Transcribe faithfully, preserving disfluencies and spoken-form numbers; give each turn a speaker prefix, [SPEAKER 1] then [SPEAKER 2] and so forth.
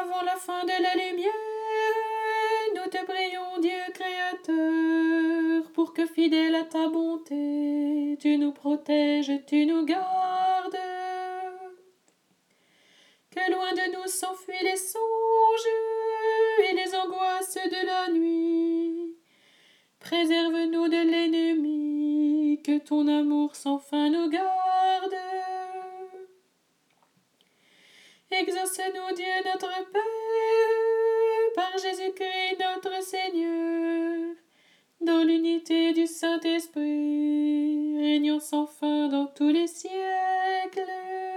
[SPEAKER 1] avant la fin de la lumière, nous te prions, Dieu créateur, pour que fidèle à ta bonté, tu nous protèges, tu nous gardes. Que loin de nous s'enfuient les songes et les angoisses de la nuit. Préserve-nous de l'ennemi, que ton amour sans fin nous garde. Exauce-nous, Dieu notre Père, par Jésus-Christ notre Seigneur, dans l'unité du Saint-Esprit, régnant sans fin dans tous les siècles.